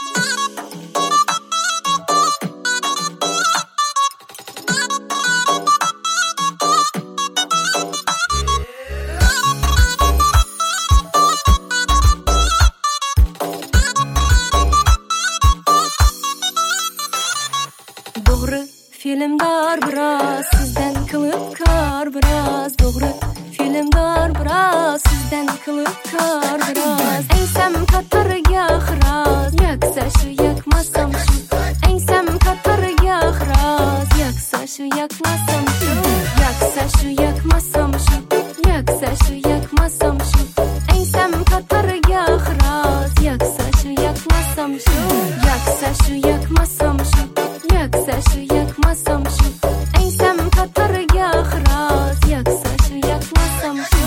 Doğru filmdar biraz, sizden kılıp kar biraz. Doğru filmdar biraz, sizden kılıp kar biraz. Ensem katar yahraz, yaksa şu yakmasam şu. Ensem katar yahraz, yaksa şu yakmasam şu. Yaksa şu yakmasam şu, yaksa şu yakmasam şu. Ensem katar yahraz, yaksa şu yakmasam şu. Yaksa şu yakmasam şu, yaksa şu yakmasam şu. Ensem katar yahraz, yaksa şu yakmasam şu.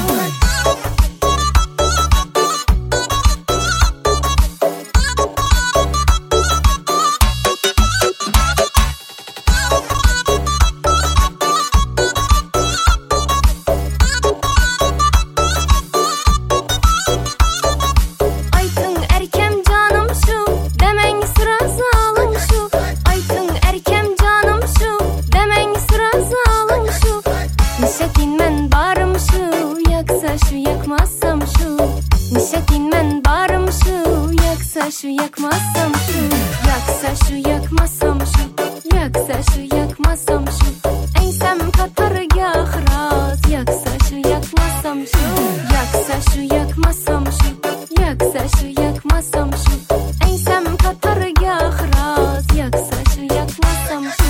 Aytın erkem canım şu, demen sıra zalim şu. Aytın erkem canım şu, demen sıra zalim şu. Nişetin men barım şu, yaksa şu yakmasam şu. Nişetin men barım şu, yaksa şu yakmasam şu. Yaksa şu yakmasam şu, yaksa şu yakmasam şu. Ensem katar yahraz, yaksa şu yakmasam şu. Yaksa şu yakmasam şu, yaksa şu yakmasam şu. Ensem katar yahraz, yaksa şu yakmasam şu.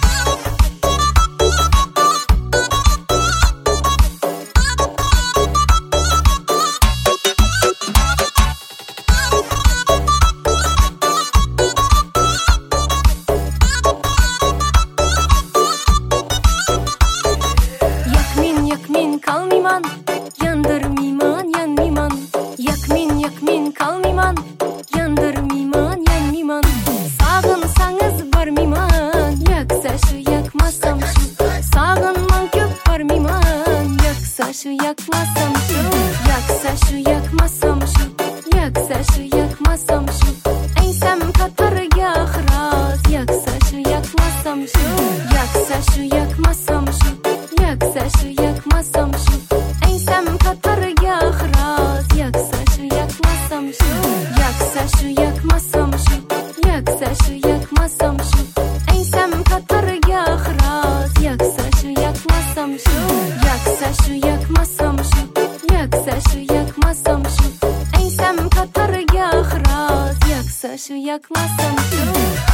Yakmin kalmiman, yandırmiman yanmiman. Yakmin kalmiman, yandırmiman yanmiman. Sağınsanız barmiman, yaksa şu yakmasam şu. Sağınman köp barmiman, yaksa şu yakmasam şu. Yaksa şu yakmasam şu, yaksa şu yakmasam şu. Ensem katar yahraz, yaksa şu yakmasam şu. Yaksa şu yakmasam şu, yaksa şu yakmasam şu. Ensem katar yahraz, yaksa şu yakmasam şu. Yaksa şu yakmasam şu, yaksa şu yakmasam şu. Ensem katar yahraz, yaksa şu yakmasam şu. Yaksa şu yakmasam şu, yaksa şu yakmasam şu. Ensem katar yahraz, yaksa şu yakmasam şu.